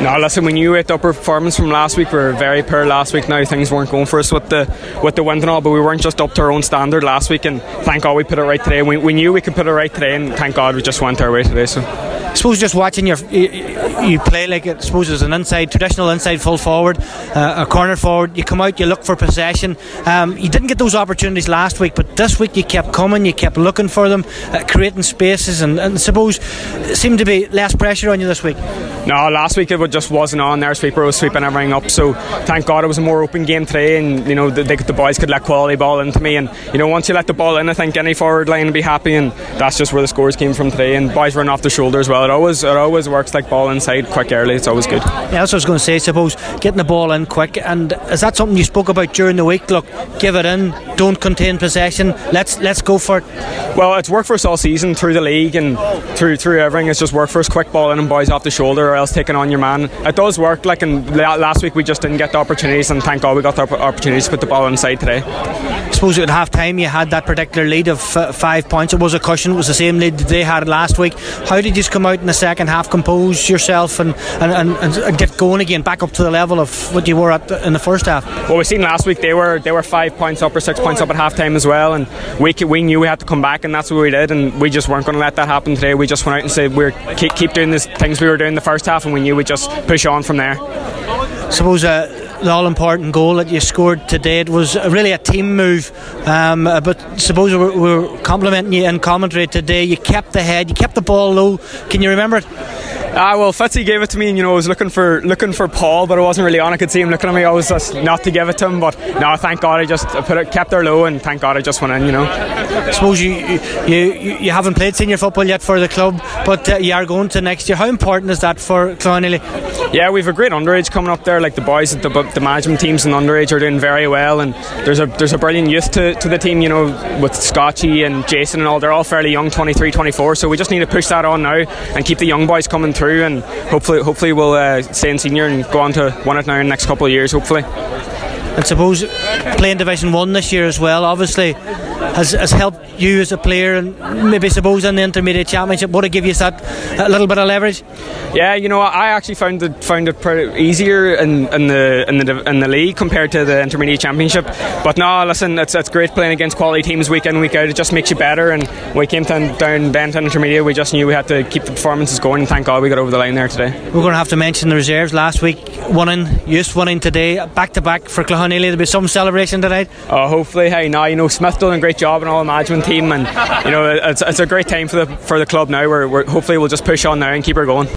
No, listen, we knew with the upper performance from last week. We were very poor last week. Now things weren't going for us with the wind and all, but we weren't just up to our own standard last week, and thank God we put it right today. We knew we could put it right today, and thank God we just went our way today. So I suppose just watching you play like I suppose as an traditional inside full forward, a corner forward, you come out, you look for possession. You didn't get those opportunities last week, but this week you kept coming, you kept looking for them, creating spaces, and I suppose it seemed to be less pressure on you this week. No, last week it just wasn't on there. Sweeper was sweeping everything up, so thank God it was a more open game today, and you know the boys could let quality ball into me, and you know once you let the ball in, I think any forward line will be happy, and that's just where the scores came from today. And boys running off the shoulder as well. It always works, like ball inside quick early. It's always good. Yeah, that's what I was going to say. I suppose getting the ball in quick, and is that something you spoke about during the week? Look, give it in, don't contain possession. Let's go for it. Well, it's worked for us all season through the league and through everything. It's just worked for us. Quick ball in and boys off the shoulder, or else taking on your man. It does work. Like in last week, we just didn't get the opportunities, and thank God we got the opportunities to put the ball inside today. I suppose at half time you had that particular lead of 5 points. It was a cushion. It was the same lead they had last week. How did you come out in the second half, compose yourself and get going again, back up to the level of what you were at in the first half? Well, we seen last week they were 5 points up or 6 points up at half time as well, and we knew we had to come back, and that's what we did, and we just weren't going to let that happen today. We just went out and said we're keep doing the things we were doing the first half, and we knew we'd just push on from there. I suppose the all-important goal that you scored today, it was really a team move, but suppose we're complimenting you in commentary today. You kept the head, you kept the ball low. Can you remember it? Well, Fitzy gave it to me, and I was looking for Paul, but I wasn't really on. I could see him looking at me. I was just not to give it to him, but no, thank God I kept her low, and thank God I just went in. I suppose you haven't played senior football yet for the club, but you are going to next year. How important is that for Clonelly? Yeah, we've a great underage coming up there. Like the boys at the management teams and underage are doing very well, and there's a brilliant youth to the team. With Scotchy and Jason and all, they're all fairly young, 23, 24. So we just need to push that on now and keep the young boys coming through, and hopefully we'll stay in senior and go on to win it now in the next couple of years, hopefully. And suppose playing Division 1 this year as well, obviously has helped you as a player, and maybe suppose in the Intermediate Championship, would it give you that a little bit of leverage? Yeah, I actually found it pretty easier in the league compared to the Intermediate Championship. But no, listen, it's great playing against quality teams week in, week out. It just makes you better, and when we came down Benton Intermediate, we just knew we had to keep the performances going, and thank God we got over the line there today. We're going to have to mention the reserves last week winning today, back to back for Cloughanilly. There'll be some celebration tonight. Oh, hopefully. Hey, now Smith done a great job and all the management team, and it's a great time for the club now. We're hopefully we'll just push on now and keep her going.